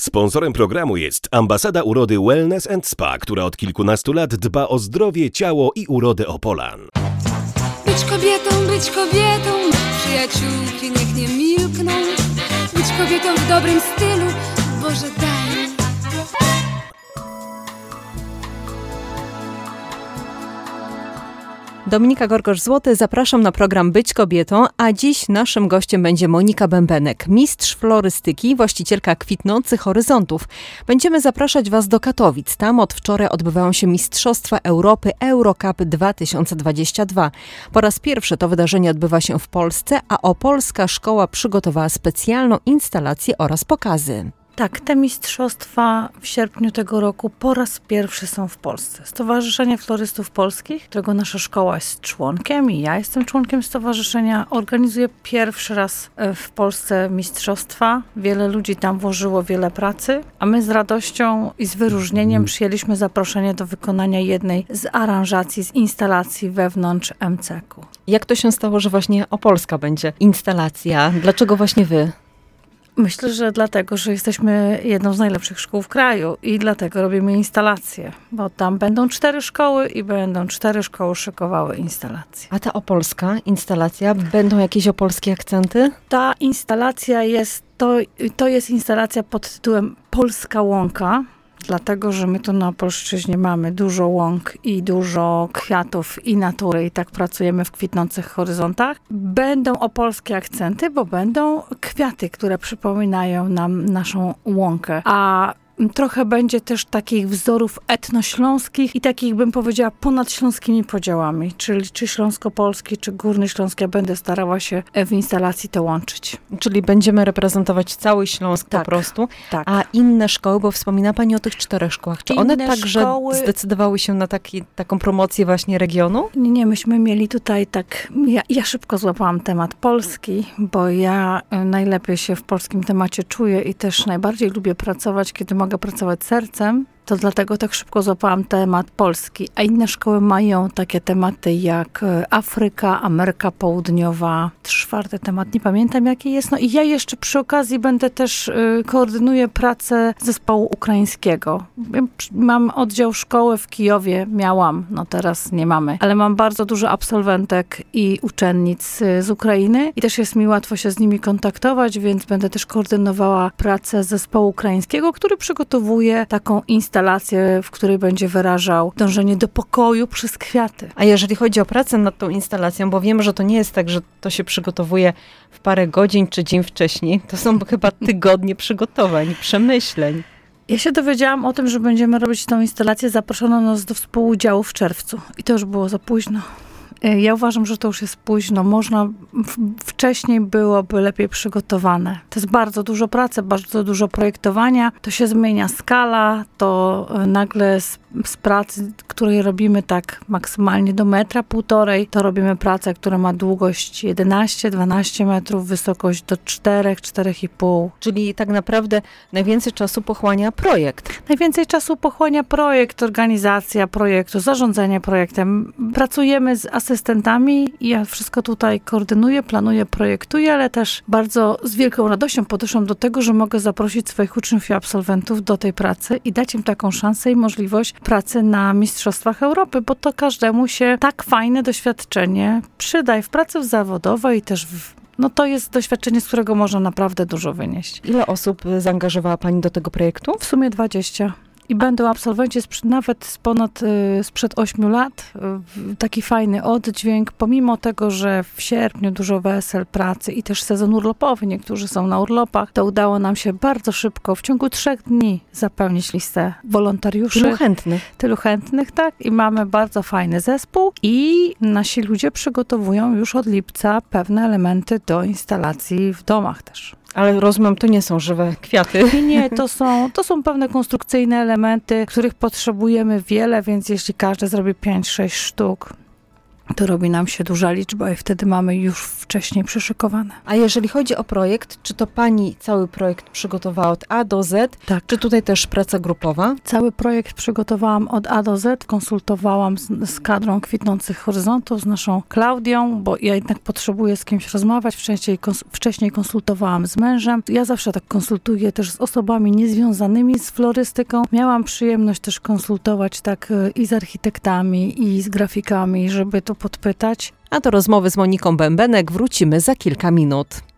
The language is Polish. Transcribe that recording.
Sponsorem programu jest Ambasada Urody Wellness & Spa, która od kilkunastu lat dba o zdrowie, ciało i urodę Opolan. Być kobietą, przyjaciółki niech nie milkną. Być kobietą w dobrym stylu, Boże daj mi. Dominika Gorgosz-Złoty, zapraszam na program Być kobietą, a dziś naszym gościem będzie Monika Bębenek, mistrz florystyki, właścicielka Kwitnących Horyzontów. Będziemy zapraszać Was do Katowic. Tam od wczoraj odbywają się Mistrzostwa Europy Eurocup 2022. Po raz pierwszy to wydarzenie odbywa się w Polsce, a Opolska Szkoła przygotowała specjalną instalację oraz pokazy. Tak, te mistrzostwa w sierpniu tego roku po raz pierwszy są w Polsce. Stowarzyszenie Florystów Polskich, którego nasza szkoła jest członkiem i ja jestem członkiem stowarzyszenia, organizuje pierwszy raz w Polsce mistrzostwa. Wiele ludzi tam włożyło wiele pracy, a my z radością i z wyróżnieniem przyjęliśmy zaproszenie do wykonania jednej z aranżacji, z instalacji wewnątrz MCK-u. Jak to się stało, że właśnie Opolska będzie instalacja? Dlaczego właśnie Wy? Myślę, że dlatego, że jesteśmy jedną z najlepszych szkół w kraju i dlatego robimy instalacje, bo tam będą 4 szkoły i będą 4 szkoły szykowały instalacje. A ta opolska instalacja, będą jakieś opolskie akcenty? Ta instalacja to jest instalacja pod tytułem Polska Łąka, dlatego, że my tu na Opolszczyźnie mamy dużo łąk i dużo kwiatów i natury i tak pracujemy w Kwitnących Horyzontach. Będą opolskie akcenty, bo będą kwiaty, które przypominają nam naszą łąkę. A trochę będzie też takich wzorów etnośląskich i takich, bym powiedziała, ponadśląskimi podziałami, czyli czy śląsko-polski, czy górny śląski. Ja będę starała się w instalacji to łączyć. Czyli będziemy reprezentować cały Śląsk po prostu. Tak. A inne szkoły, bo wspomina Pani o tych 4 szkołach, czy one także zdecydowały się na taką promocję właśnie regionu? Nie, myśmy mieli tutaj tak, ja szybko złapałam temat Polski, bo ja najlepiej się w polskim temacie czuję i też najbardziej lubię pracować, kiedy mogę pracować sercem, to dlatego tak szybko złapałam temat Polski. A inne szkoły mają takie tematy jak Afryka, Ameryka Południowa, 4. temat, nie pamiętam jaki jest. No i ja jeszcze przy okazji będę też koordynuję pracę zespołu ukraińskiego. Mam oddział szkoły w Kijowie, miałam, no teraz nie mamy, ale mam bardzo dużo absolwentek i uczennic z Ukrainy i też jest mi łatwo się z nimi kontaktować, więc będę też koordynowała pracę zespołu ukraińskiego, który przygotowuje taką instalację, w której będzie wyrażał dążenie do pokoju przez kwiaty. A jeżeli chodzi o pracę nad tą instalacją, bo wiem, że to nie jest tak, że to się przygotowuje w parę godzin czy dzień wcześniej, to są chyba tygodnie przygotowań, przemyśleń. Ja się dowiedziałam o tym, że będziemy robić tą instalację, zaproszono nas do współudziału w czerwcu i to już było za późno. Ja uważam, że to już jest późno. Wcześniej byłoby lepiej przygotowane. To jest bardzo dużo pracy, bardzo dużo projektowania. To się zmienia skala, to nagle z pracy, której robimy tak maksymalnie do 1,5 metra, to robimy pracę, która ma długość 11-12 metrów, wysokość do 4-4,5. Czyli tak naprawdę najwięcej czasu pochłania projekt. Najwięcej czasu pochłania projekt, organizacja projektu, zarządzanie projektem. Pracujemy z asystentami i ja wszystko tutaj koordynuję, planuję, projektuję, ale też bardzo z wielką radością podeszłam do tego, że mogę zaprosić swoich uczniów i absolwentów do tej pracy i dać im taką szansę i możliwość pracy na Mistrzostwach Europy, bo to się tak fajne doświadczenie przyda i w pracy zawodowej i też to jest doświadczenie, z którego można naprawdę dużo wynieść. Ile osób zaangażowała Pani do tego projektu? W sumie 20. I będą absolwenci sprzed 8 lat. Taki fajny oddźwięk, pomimo tego, że w sierpniu dużo wesel, pracy i też sezon urlopowy, niektórzy są na urlopach, to udało nam się bardzo szybko, w ciągu 3 dni zapełnić listę wolontariuszy. Tylu chętnych, tak. I mamy bardzo fajny zespół i nasi ludzie przygotowują już od lipca pewne elementy do instalacji w domach też. Ale rozumiem, to nie są żywe kwiaty. Nie, to są pewne konstrukcyjne elementy, których potrzebujemy wiele, więc jeśli każdy zrobi 5-6 sztuk, to robi nam się duża liczba i wtedy mamy już wcześniej przyszykowane. A jeżeli chodzi o projekt, czy to pani cały projekt przygotowała od A do Z, Tak. czy tutaj też praca grupowa? Cały projekt przygotowałam od A do Z, konsultowałam z kadrą Kwitnących Horyzontów, z naszą Klaudią, bo ja jednak potrzebuję z kimś rozmawiać. Wcześniej konsultowałam z mężem. Ja zawsze tak konsultuję też z osobami niezwiązanymi z florystyką. Miałam przyjemność też konsultować tak i z architektami, i z grafikami, żeby to podpytać. A do rozmowy z Moniką Bębenek wrócimy za kilka minut.